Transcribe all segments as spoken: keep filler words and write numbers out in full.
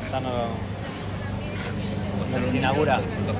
Contanos cuando se inaugura.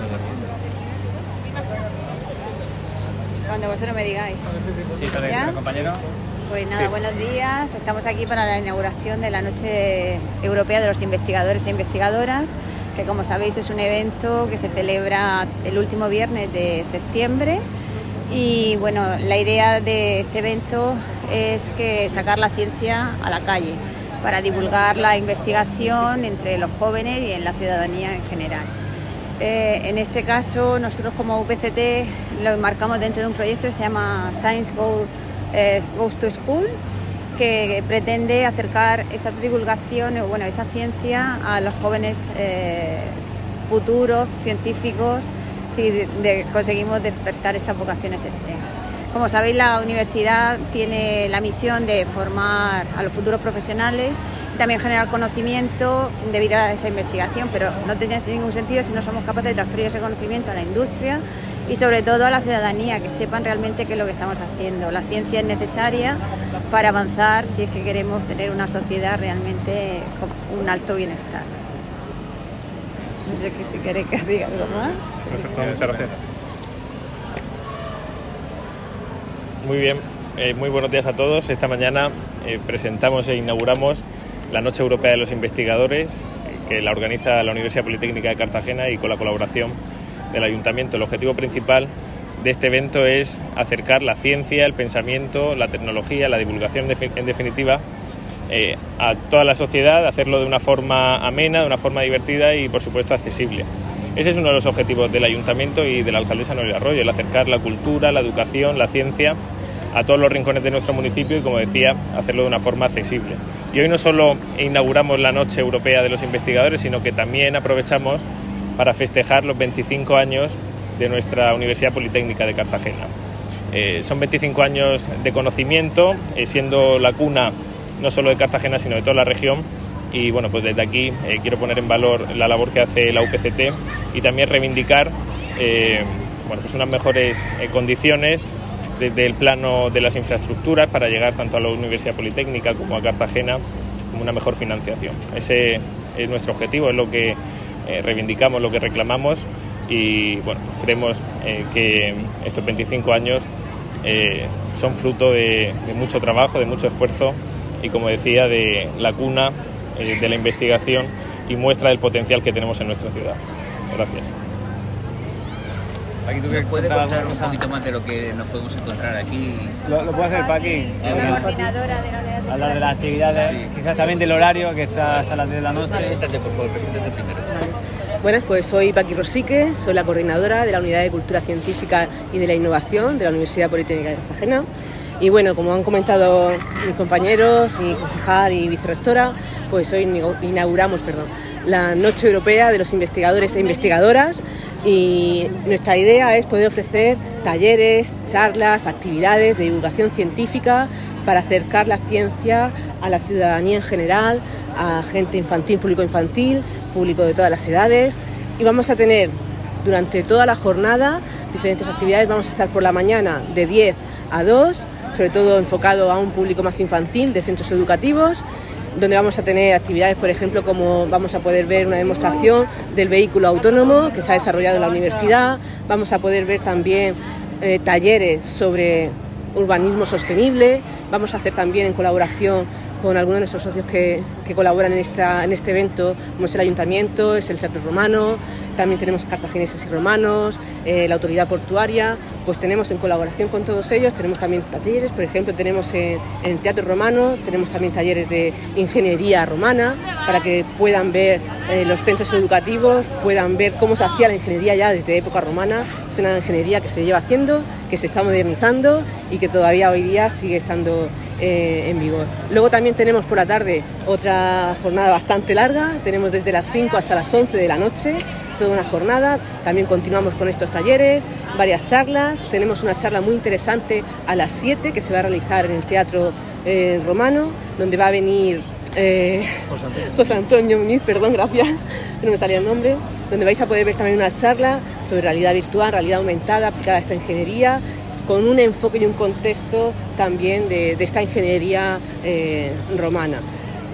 Cuando vosotros me digáis. Sí, perfecto, compañero. Pues nada, Sí. buenos días. Estamos aquí para la inauguración de la Noche Europea de los Investigadores e Investigadoras, que como sabéis es un evento que se celebra el último viernes de septiembre. Y bueno, la idea de este evento es que sacar la ciencia a la calle para divulgar la investigación entre los jóvenes y en la ciudadanía en general. Eh, en este caso, nosotros como U P C T lo enmarcamos dentro de un proyecto que se llama Science Go, eh, Goes to School, que pretende acercar esa divulgación, bueno, esa ciencia a los jóvenes eh, futuros científicos, si de, de, conseguimos despertar esas vocaciones STEM. Como sabéis, la universidad tiene la misión de formar a los futuros profesionales y también generar conocimiento debido a esa investigación, pero no tiene ningún sentido si no somos capaces de transferir ese conocimiento a la industria y sobre todo a la ciudadanía, que sepan realmente qué es lo que estamos haciendo. La ciencia es necesaria para avanzar si es que queremos tener una sociedad realmente con un alto bienestar. No sé si queréis que diga algo más. Perfecto, muchas gracias. Muy bien, eh, muy buenos días a todos. Esta mañana eh, presentamos e inauguramos la Noche Europea de los Investigadores, eh, que la organiza la Universidad Politécnica de Cartagena y con la colaboración del Ayuntamiento. El objetivo principal de este evento es acercar la ciencia, el pensamiento, la tecnología, la divulgación en definitiva eh, a toda la sociedad, hacerlo de una forma amena, de una forma divertida y por supuesto accesible. Ese es uno de los objetivos del Ayuntamiento y de la alcaldesa Noelia Arroyo, el acercar la cultura, la educación, la ciencia a todos los rincones de nuestro municipio y, como decía, hacerlo de una forma accesible. Y hoy no solo inauguramos la Noche Europea de los Investigadores, sino que también aprovechamos para festejar los veinticinco años de nuestra Universidad Politécnica de Cartagena. Eh, son veinticinco años de conocimiento, eh, siendo la cuna no solo de Cartagena, sino de toda la región. Y bueno, pues desde aquí eh, quiero poner en valor la labor que hace la U P C T y también reivindicar eh, bueno, pues unas mejores eh, condiciones desde el plano de las infraestructuras para llegar tanto a la Universidad Politécnica como a Cartagena, como una mejor financiación. Ese es nuestro objetivo, es lo que eh, reivindicamos, lo que reclamamos y bueno, pues creemos eh, que estos veinticinco años eh, son fruto de, de mucho trabajo, de mucho esfuerzo y, como decía, de la cuna eh, de la investigación y muestra del potencial que tenemos en nuestra ciudad. Gracias. Paqui, ¿tú ¿Nos puede contar un poquito más de lo que nos podemos encontrar aquí? Lo, lo puede hacer Paqui. La coordinadora de la universidad. Hablar de las actividades, sí. Quizás también del horario, que está hasta las diez de la noche. Preséntate, por favor, preséntate primero. Buenas, pues soy Paqui Rosique, soy la coordinadora de la Unidad de Cultura Científica y de la Innovación de la Universidad Politécnica de Cartagena. Y bueno, como han comentado mis compañeros, y concejal y vicerrectora, pues hoy inauguramos perdón, la Noche Europea de los Investigadores e Investigadoras. Y nuestra idea es poder ofrecer talleres, charlas, actividades de divulgación científica para acercar la ciencia a la ciudadanía en general, a gente infantil, público infantil, público de todas las edades. Y vamos a tener durante toda la jornada diferentes actividades. Vamos a estar por la mañana de diez a dos, sobre todo enfocado a un público más infantil de centros educativos, donde vamos a tener actividades, por ejemplo, como vamos a poder ver una demostración del vehículo autónomo que se ha desarrollado en la universidad. Vamos a poder ver también eh, talleres sobre urbanismo sostenible. Vamos a hacer también, en colaboración con algunos de nuestros socios que, que colaboran en, esta, en este evento, como es el Ayuntamiento, es el Teatro Romano, también tenemos cartagineses y romanos, eh, la autoridad portuaria, pues tenemos en colaboración con todos ellos, tenemos también talleres, por ejemplo, tenemos en, en el Teatro Romano, tenemos también talleres de ingeniería romana, para que puedan ver eh, los centros educativos, puedan ver cómo se hacía la ingeniería ya desde época romana. Es una ingeniería que se lleva haciendo, que se está modernizando y que todavía hoy día sigue estando eh, en vigor. Luego también tenemos por la tarde otra jornada bastante larga, tenemos desde las cinco hasta las once de la noche, toda una jornada. También continuamos con estos talleres, varias charlas. Tenemos una charla muy interesante a las siete que se va a realizar en el Teatro eh, Romano, donde va a venir eh, José Antonio. José Antonio Muñiz, perdón, gracias, no me salía el nombre, donde vais a poder ver también una charla sobre realidad virtual, realidad aumentada aplicada a esta ingeniería, con un enfoque y un contexto también de, de esta ingeniería eh, romana.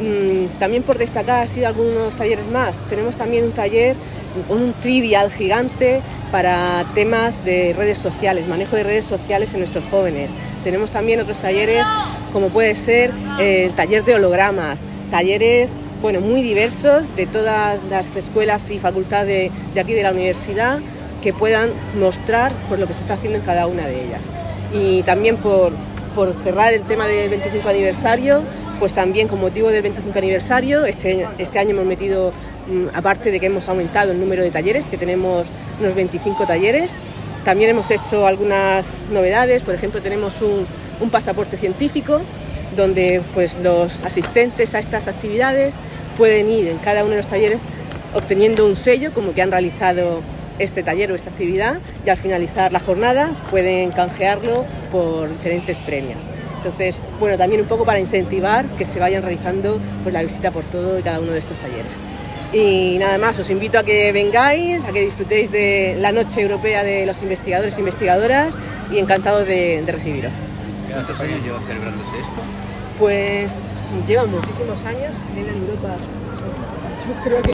mmm, también por destacar así algunos talleres más, tenemos también un taller con un trivial gigante para temas de redes sociales, manejo de redes sociales en nuestros jóvenes. Tenemos también otros talleres como puede ser eh, el taller de hologramas, talleres bueno, muy diversos de todas las escuelas y facultades de, de aquí de la universidad que puedan mostrar por lo que se está haciendo en cada una de ellas. Y también por, por cerrar el tema del veinticinco aniversario, pues también con motivo del veinticinco aniversario, este, este año hemos metido, aparte de que hemos aumentado el número de talleres, que tenemos unos veinticinco talleres, también hemos hecho algunas novedades. Por ejemplo, tenemos un, un pasaporte científico, donde pues, los asistentes a estas actividades pueden ir en cada uno de los talleres obteniendo un sello como que han realizado este taller o esta actividad, y al finalizar la jornada pueden canjearlo por diferentes premios. Entonces, bueno, también un poco para incentivar que se vayan realizando pues, la visita por todo y cada uno de estos talleres. Y nada más, os invito a que vengáis, a que disfrutéis de la Noche Europea de los Investigadores e Investigadoras, y encantado de, de recibiros. ¿Cuántos años lleva celebrándose esto? Pues llevan muchísimos años en Europa. Yo creo que